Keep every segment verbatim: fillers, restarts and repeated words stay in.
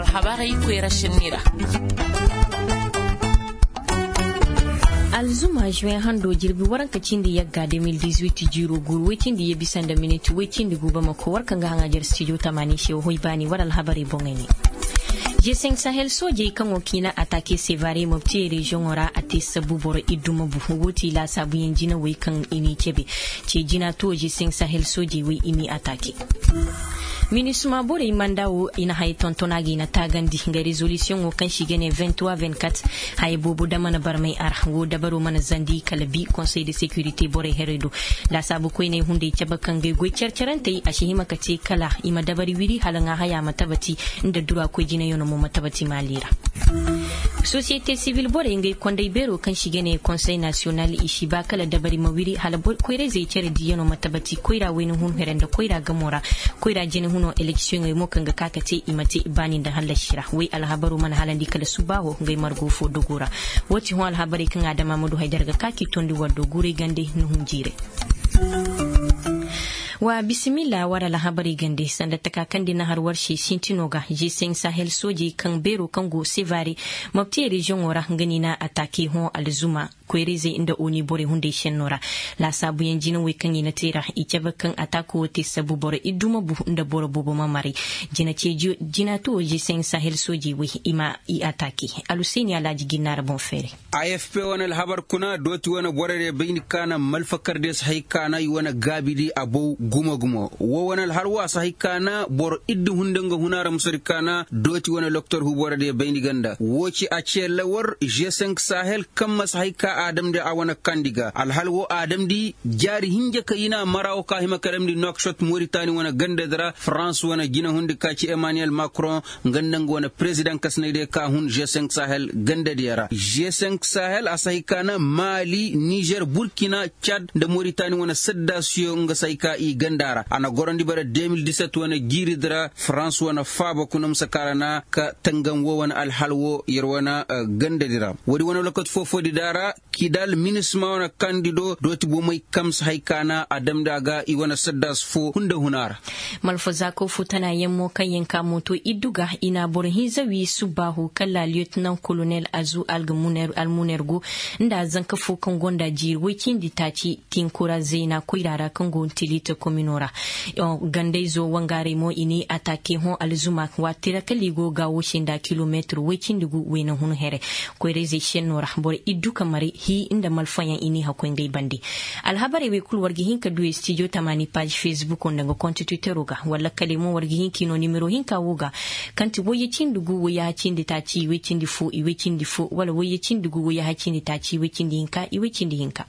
habari kwera shinira alzuma juin hando jirbi waranka cindi yagga deux mille dix-huit jiro gur wecindi yebisanda minute wecindi guba mako warka nga hanga jar studio tamani shew hoybani waral habari bongeni G cinq Sahel soje kan wakina atake sevare mabti region ora ate sabu boro iduma bu wuti la sabu yanjina we kan ini kebe ce jina to G cinq Sahel soje we ini atake Minisma bore mandawo ina hay tontonagi na tagandi ga resolution o kan shigene vingt-trois vingt-quatre hay bobo da mana barmai ar wo dabaro mana zandi kalabi conseil de sécurité bore heredo la sabu ko ne hunde cabakan ga goy cercerante a shihima kace kala ima dabari wiri halanga haya matabati inda dura ko jina yono mo matabati malira société civile bore ngai konde bero kan shigene conseil national ishiba kala dabari mawiri halabor ko reze cere diyono matabati koira wenu hun herenda koira gamora koira jene no election ngai mokan ga kakate imate bani da halashira wai alhabaru man halandi kala subaho ngai margo fo dogora wati ho alhabari kan adama madu haidar ga kaki tondi waddo gure gande no hunjire wa bismillah wara la habari gande sanda takakandi na harwar shi sintinoga G cinq Sahel soji kan bero kan go sevare mabti region ora ngani na ataki ho alzuma kwereze inda oni bore hunde shenora la sabu yanjina we kan ina tera icaba kan atako te sabu bore iduma bu inda bore bobo mamari jina ce jina to G cinq Sahel soji we ima i ataki aluseni alaji ginar bon fere A F P wana habar kuna doti wana bore bayni kana malfakar des hay kana wana gabidi abo guma guma wo wana harwa sahi kana bor iddu hundanga hunara musarikana doti wana docteur hu bore de bayni ganda woci a ce lawar G cinq Sahel kam sahi ka adam da awana kandiga alhalwo adam di jari hinja kayina marawo ka hima karam di Nouakchott Mauritanie wana ganda dara France wana gina hundi ka ci Emmanuel Macron gandanga wana president kasnede ka hun G cinq Sahel ganda diara G cinq Sahel asahi kana Mali Niger Burkina Chad da Mauritanie wana saddasiyo nga saika i gandara ana gorondi bara deux mille dix-sept wana giri dara France wana faba kuna msakarana ka tangan wo wana alhalwo yerwana uh, ganda dira wadi wana lokot fofo di dara kidal minisma wana kandido doti bomay kams haykana adam daga i wana saddas fo hunda hunara malfaza ko futana yemmo kayen kamoto iduga ina borhiza wi subahu kala lieutenant colonel azu algmuner almunergo nda zanka fo kan gonda jir wekin ditaci tinkura zaina koirara kan gontilita kominora gande zo wangare mo ini atake ho alzuma watira kaligo ga woshinda kilometer wekin dugu wena hun here koireze shenora bor iduka mari hi inda malfayan ini hakon gai bandi alhabari we kul wargi hinka du studio tamani page facebook on daga konti twitter ga walla kalimo wargi hinki no numero hinka woga kanti woye cindugu wo ya cindi taci we cindi fu i we cindi fu wala woye cindugu wo ya cindi taci we cindi hinka i we cindi hinka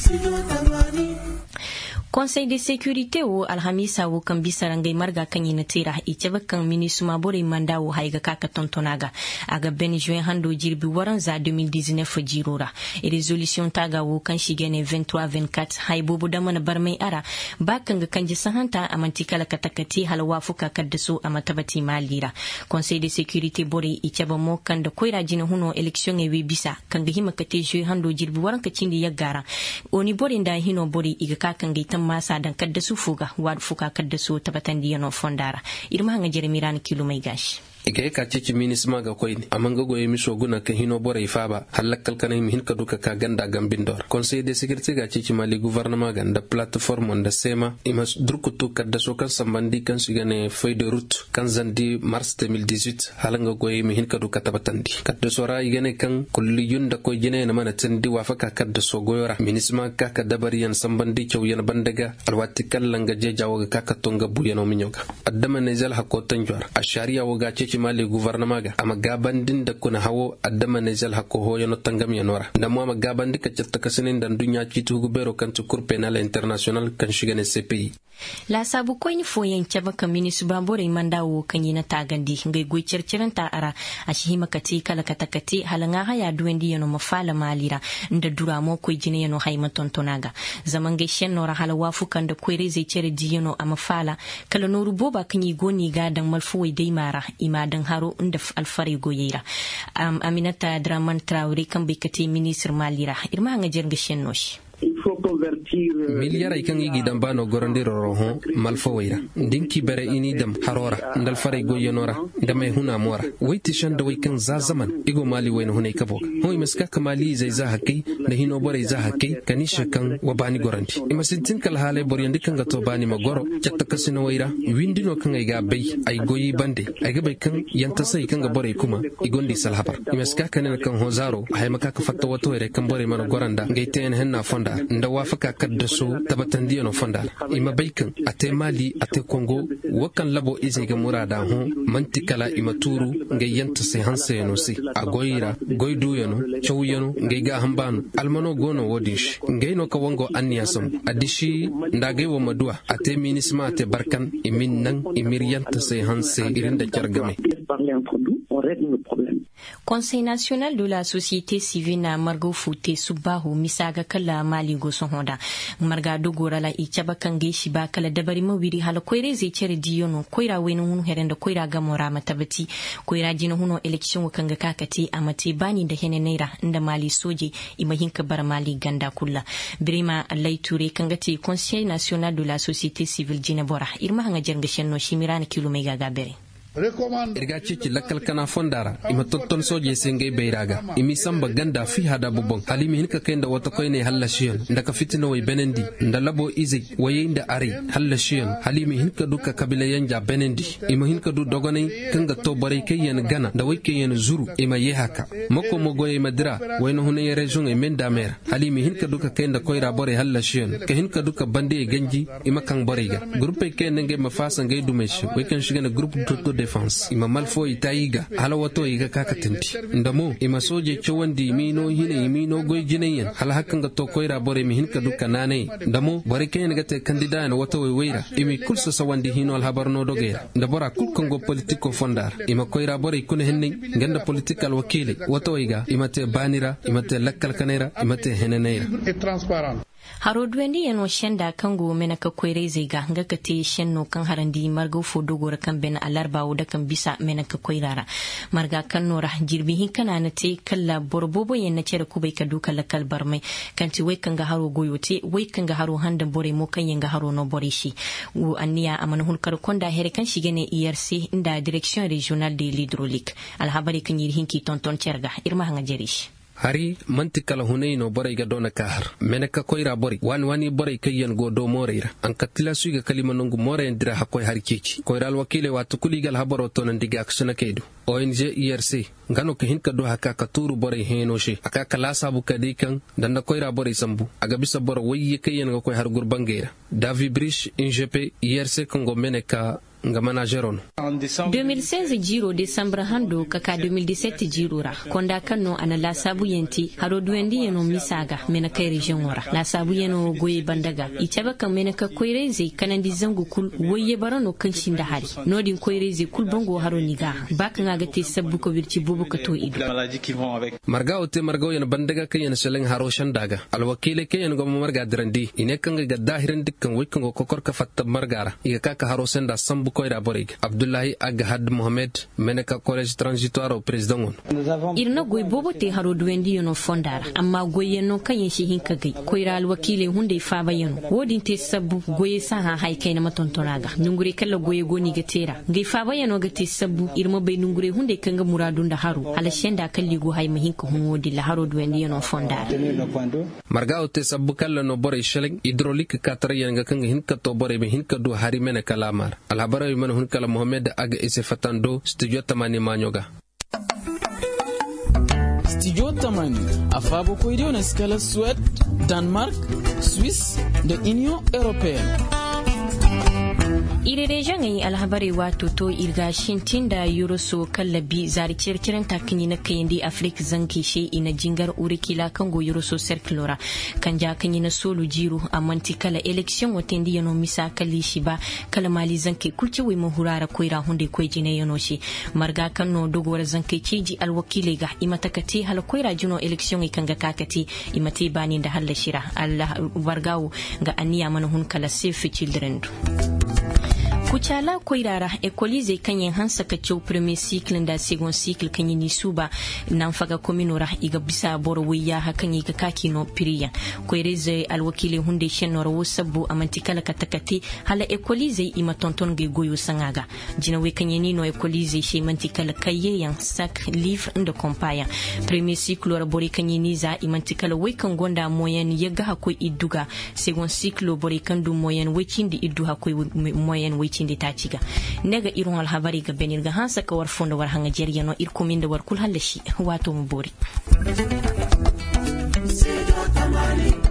Conseil de sécurité o alhamisa wo kan bisarangay marga kanyi na tira icaba kan minisuma bore manda wo haiga kaka tontonaga aga ben juin hando jirbi waran za deux mille dix-neuf jirora e resolution taga wo kan shigene vingt-trois vingt-quatre hay bobo da mana barmai ara bakan ga kanji sahanta amantikala katakati halwa fuka kaddaso amatabati malira Conseil de sécurité bore icaba mo kan da koira jina huno election e we bisa kan ga hima kate juin hando jirbi waran ka cindi yagara oni bore nda hino bore iga kakan ga masa dan kadda su fuga wad fuka kadda su tabatan diyano fondara irma hanga jeremiran kilo mai gashi ike ka cici minisma ga koyni amanga goye mi soguna ka hino bore ifaba halakal kana mi hin ka duka ka ganda gambindor conseil de sécurité ga cici mali gouvernement ga da plateforme da sema ima durkutu kadda so kan sambandi kan sigane feuille de route kan zandi mars deux mille dix-huit halanga goye mi hin ka duka tabatandi kadda so ra igane kan kulli yunda ko jine na mana tandi wa faka kadda so goyora minisma ka ka dabari yan sambandi cew yan bandaga alwati kallanga je jawo ga ka tonga buyano minyoga addama ne zal hakotan jwar ashariya woga cici mali gouvernement ga ama gabandin da kuna hawo addama ne zal hakko ho yano tangam yanora da mo ama gabandi ka citta kasinin dan dunya citu gubero kan tukur penal international kan shigane C P I la sabu ko ni fo yen chaba kamini subambore mandawo kanyi na tagandi ngai goy cerciran ta ara ashi makati kala katakati halanga haya duwendi yano mafala malira nda dura mo ko jine yano hayma tontonaga zaman gaishen nora halawa fukan da kwere zai cere diyano a mafala kala noru boba kanyi goni ga dan malfuwai dai mara ima dan haro inda alfari goyera um, aminata draman traore kan bai kate minister malira irma hanga jirga shen noshi il miliyara ikan igi damba no gorondiro roho malfa waira dinki bare ini dam harora ndal fare goyonora dama huna mora waiti shanda waikan za zaman igo mali wayno hunay kabo ho imaska kamali zai za hakai da hino bore za hakai kanisha kan wabani goranti imasintin kal hale boryandi kan gato bani magoro jatta kasino waira windino kan ay ga bay ay goyi bande ay ga bay kan yanta sai kan ga bore kuma igondi salhabar imaska kan kan hozaro ay maka ka fatta wato ere kan bore man goranda gaiten henna fonda nda wafaka kadda so tabatan diano fonda ima baykan ate mali ate kongo wakan labo ise ga murada ho mantikala ima turu ngay yanta sai hanse no si agoyira goydu yano chowyano ngay ga hambano almano gono wodish ngay no ka wango anniyasam adishi ndage wo madua ate minisma ate barkan imin nan imir yanta sai hanse irinda kyargame. Conseil national de la société civile na Margo Fouté Subahu misaga kala mali go sonhoda marga dogora la ichaba kange shiba kala dabari mo wiri hala koire ze chere diyono koira wenu hunu herenda koira gamora matabati koira jino huno election kanga kakati amati bani da hene naira nda mali soje imahinka bar mali ganda kulla birima laiture kangati Conseil national de la société civile jinabora irma hanga jerga shenno shimirana kilo mega gabere irga cici lakal kana fondara ima tonton soje sengay bayraga imi samba ganda fi hada bubon halimi hinka kenda wata koyne hallashiyon ndaka fitina way benendi ndalabo izi wayinda ari hallashiyon halimi hinka duka kabila yanja benendi ima hinka du dogonay kanga to bare kayen gana da way kayen zuru ima yehaka moko mogoy madira wayno hunay region e menda mer halimi hinka duka kenda koyra bore hallashiyon ka hinka duka bande ganji ima kan borega groupe ken ngey mafasa ngay dumesh way kan shigana groupe to defense ima malfo itayiga hala wato iga kakatinti ndamo ima soje chowandi mino hine imino goy jineyen hala hakanga to koyra bore mi hinka duka nane ndamo bore ken gate kandida na wato weira imi kulsa sawandi hino al habarno dogera ndabora kulkongo politiko fondar ima koyra bore kun henne ganda political wakili wato iga imate banira imate lakkal kanera imate henenera harodwendi yano shenda kango menaka koire ziga ngakati shenno kan harandi margo fodogora kan ben alarba oda kan bisa menaka koirara marga kannora jirbi hinkana nate kala borbobo yenna cere kubai kaduka lakal barmai kanti wai kanga haro goyote wai kanga haro handan bore mo kan yanga haro no bore shi u anniya amana hulkar konda here kan shigene I R C inda direction régionale de l'hydraulique alhabari kan yir hinki tonton cerga irma hanga jerish hari mantikala hunayno boray ga dona kahar menaka koyra bori wan wani boray kayen go do moreira an katila suiga kalima nongu more ndira hakoy har keki koyral wakile watu kuligal habaro to nan diga aksuna kedu O N G I R C ngano ke hinka do haka katuru boray henoshi aka kala sabu kadikan danda koyra boray sambu aga bisa bor wayi kayen ga koy har gurbangera David Brish I G P I R C kongo meneka deux mille seize jiro December hando kaka deux mille dix-sept jiro ra konda kanno ana la sabu yenti haro duendi yeno misaga mena kay region ora la sabu yeno goye bandaga itaba kan mena ka koyrezi kanandi zangu kul woye barano kan shinda hari nodin koyrezi kul bango haro niga bak nga gati sabbu ko wirci bubu ka to ido marga ote marga yeno bandaga kay yeno seleng haro shandaga al wakile kay yeno gomo marga drandi ine kan ga dahiran dikkan wikan go kokor ka fatta margara iga kaka haro senda sambu koyra borig Abdullahi Agahad Mohamed meneka college transitoire au président irna goy bobo te haro duendi yono fondara amma goye no kayen shi hinka gai koyra al wakile hunde fa bayano wodin te sabu goye sa ha hay kayna matontonaga nungure kala goye goni gatera ngai fa bayano gate sabu irma bay nungure hunde kanga muradunda haro ala shenda kalli go hay mahinka hun wodi la haro duendi yono fondara marga te sabu kala no bore sheleng hydraulique katariya nga kanga hinka to bore be hinka do hari meneka lamar al habara man hun kala Mohamed aga ise fatando studio tamani manyoga studio tamani afabo ko idio na skala Suède Danemark Suisse da Union Européenne ire region yi alhabari wato to irga shintin da euroso kallabi zari circiren takini na kayindi Afrique zanki she ina jingar urikila kango euroso circulora kanja kanyi na solu jiru amanti kala election watendi yano misa kali shiba kala mali zanki kulci we mahurara koira hunde koy jine yano shi marga kanno dogora zanki ciji alwakile ga imatakati hal koira juno election yi kanga kakati imati bani da halla shira Allah bargawo ga aniya mana hun kala safe children kuchala koirara ekolize kanyen hansa ka cew premier cycle da second cycle kanyi ni suba nan faga kominora iga bisa boro wiya hakanyi ka kakino piriya koireze alwakili hunde shenora wosabu amantikala katakati hala ekolize ima tonton ge goyo sangaga jina we kanyi ni no ekolize she mantikala kaye yang sak livre ndo kompaya premier cycle ora bori kanyi ni za imantikala we kan gonda moyen yaga hakoi iduga second cycle bori kandu moyen we chindi idu hakoi moyen we chindi tachiga naga iron alhabari ga benirga hansa ka war fondo war hanga jeriyano ir kominda war kul halashi wato mubori.